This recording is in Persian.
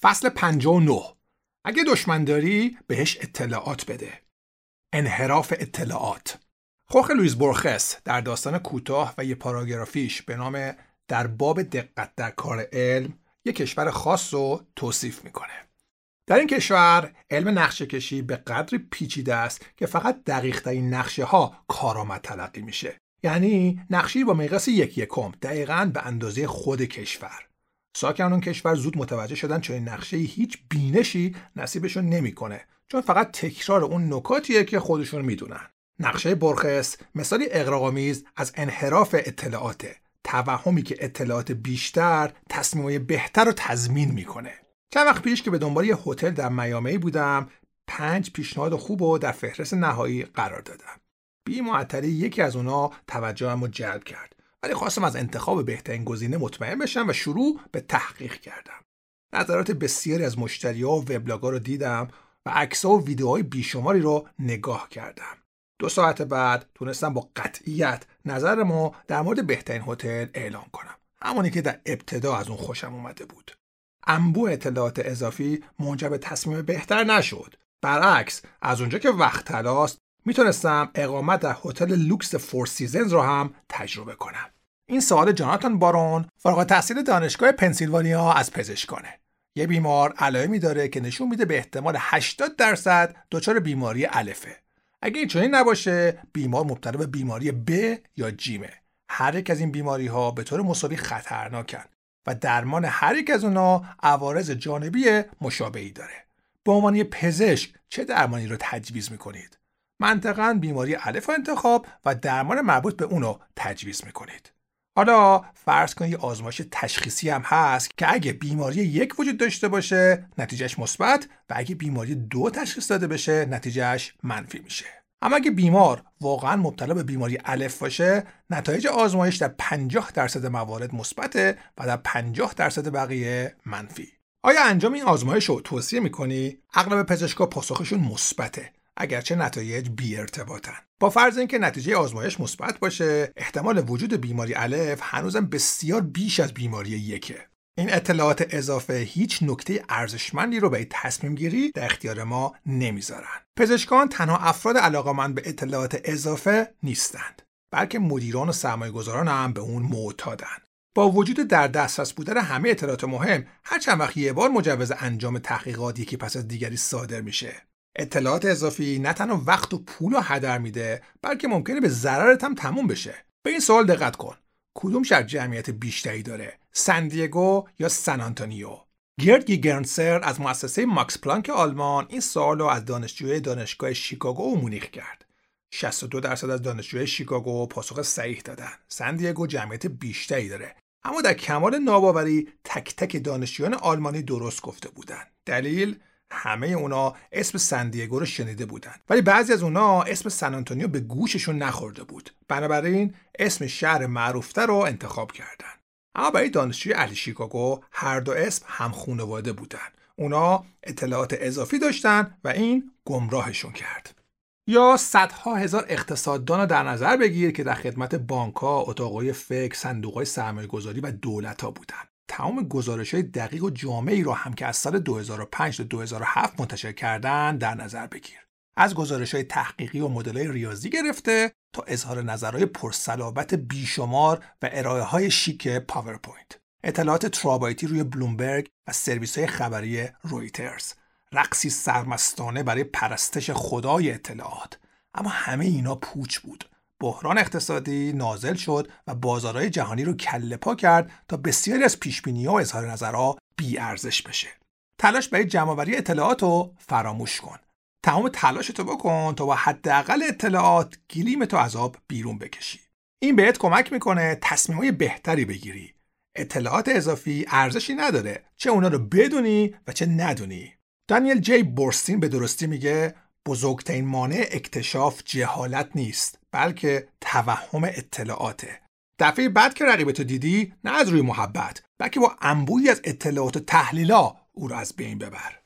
فصل 59. اگه دشمن داری بهش اطلاعات بده. انحراف اطلاعات. خوخه لوئیس بورخس در داستان کوتاه و یه پاراگرافیش به نام در باب دقت در کار علم یک کشور خاص رو توصیف میکنه. در این کشور علم نقشه کشی به قدری پیچیده است که فقط دقیق ترین نقشه ها کارآمد تلقی میشه. یعنی نقشه‌ای با مقیاس 1/1 دقیقاً به اندازه خود کشور. ساکنان اون کشور زود متوجه شدن چون این نقشه‌ای هیچ بینشی نصیبشون نمیکنه، چون فقط تکرار اون نکاتیه که خودشون میدونن. نقشه بورخس مثالی اغراق‌آمیز از انحراف اطلاعاته، توهمی که اطلاعات بیشتر تصمیمای بهتر رو تضمین میکنه. چند وقت پیش که به دنبال یه هتل در میامی بودم، 5 پیشنهاد خوب رو در فهرست نهایی قرار دادم. بی معطلی یکی از اونا توجهمو جلب کرد، ولی خواستم از انتخاب بهترین گزینه مطمئن بشم و شروع به تحقیق کردم. نظرات بسیاری از مشتری‌ها و وبلاگ‌ها رو دیدم و عکس‌ها و ویدیوهای بیشماری رو نگاه کردم. 2 ساعت بعد تونستم با قطعیت نظرمو در مورد بهترین هتل اعلام کنم، همونی که در ابتدا از اون خوشم اومده بود. انبوه اطلاعات اضافی منجر به تصمیم بهتر نشد. برعکس، از اونجا که وقت طلاست، میتونستم اقامت در هتل لوکس فور سیزنز رو هم تجربه کنم. این سوال جاناتان بارون، فارغ التحصیل دانشگاه پنسیلوانیا از پزشکانه. یه بیمار علائمی داره که نشون میده به احتمال 80% دچار بیماری الفه. اگه این چنین نباشه، بیمار مبتلا به بیماری ب یا جیمه. هر یک از این بیماری‌ها به طور مساوی خطرناکن و درمان هر یک از اونها عوارض جانبی مشابهی داره. به عنوان پزشک چه درمانی رو تجویز میکنید؟ منطقاً بیماری الف انتخاب و درمان مربوط به اونو تجویز میکنید. حالا فرض کنید یه آزمایش تشخیصی هم هست که اگه بیماری 1 وجود داشته باشه نتیجهش مثبت و اگه بیماری 2 تشخیص داده بشه نتیجهش منفی میشه. اما اگه بیمار واقعاً مبتلا به بیماری الف باشه، نتایج آزمایش در 50% موارد مثبته و در 50% بقیه منفی. آیا انجام این آزمایش رو توصیه میکنی؟ اغلب پزشکا پاسخشون مثبته، اگرچه نتایج بی ارتباطن. با فرض اینکه نتیجه آزمایش مثبت باشه، احتمال وجود بیماری الف هنوزم بسیار بیش از بیماری 1. این اطلاعات اضافه هیچ نکته ارزشمندی رو برای تصمیم گیری در اختیار ما نمیذارن. پزشکان تنها افراد علاقه‌مند به اطلاعات اضافه نیستند، بلکه مدیران و سرمایه‌گذاران هم به اون معتادن. با وجود در دسترس بودن همه اطلاعات مهم، هر چند وقت یه بار مجوز انجام تحقیقات یکی پس از دیگری صادر میشه. اطلاعات اضافی نه تنها وقت و پول رو هدر میده، بلکه ممکنه به ضررت هم تموم بشه. به این سوال دقت کن: کدوم شهر جمعیت بیشتری داره؟ سن دیگو یا سن آنتونیو؟ گرد گیگرنسر از مؤسسه ماکس پلانک آلمان این سوال رو از دانشجوی دانشگاه شیکاگو و مونیخ کرد. 62% از دانشجوی شیکاگو پاسخ صحیح دادن. سن دیگو جمعیت بیشتری داره، اما در کمال ناباوری تک تک دانشجویان آلمانی درست گفته بودن. دلیل؟ همه اونا اسم سن دیگو رو شنیده بودن، ولی بعضی از اونا اسم سن آنتونیو به گوششون نخورده بود. بنابراین اسم شهر معروفتر رو انتخاب کردن. اما برای دانشجوی اهل شیکاگو هر دو اسم هم خانواده بودن. اونا اطلاعات اضافی داشتن و این گمراهشون کرد. یا صدها هزار اقتصاددان رو در نظر بگیر که در خدمت بانک‌ها، اتاق‌های فکر، صندوق‌های سرمایه‌گذاری و دولت‌ها بودن. تمام گزارش‌های دقیق و جامعی رو هم که از سال 2005 تا 2007 منتشر کردن در نظر بگیر. از گزارش‌های تحقیقی و مدل‌های ریاضی گرفته تا اظهار نظرهای پرصلابت بیشمار و ارائه‌های شیک پاورپوینت. اطلاعات ترابایتی روی بلومبرگ و سرویس‌های خبری رویترز. رقصی سرمستانه برای پرستش خدای اطلاعات. اما همه اینا پوچ بود. بحران اقتصادی نازل شد و بازارهای جهانی رو کله پا کرد تا بسیاری از پیشبینی‌ها و اظهار نظرها بی ارزش بشه. تلاش برای جمع‌آوری اطلاعات رو فراموش کن. تمام تلاشتو بکن تا با حداقل اطلاعات گلیمتو از آب بیرون بکشی. این بهت کمک میکنه تصمیمای بهتری بگیری. اطلاعات اضافی ارزشی نداره، چه اونا رو بدونی و چه ندونی. دانیل جی بورستین به درستی میگه بزرگترین مانع اکتشاف جهالت نیست، بلکه توهم اطلاعاته. دفعه بعد که رقیبتو دیدی، نه از روی محبت، بلکه با انبوهی از اطلاعات و تحلیلا او رو از بین ببر.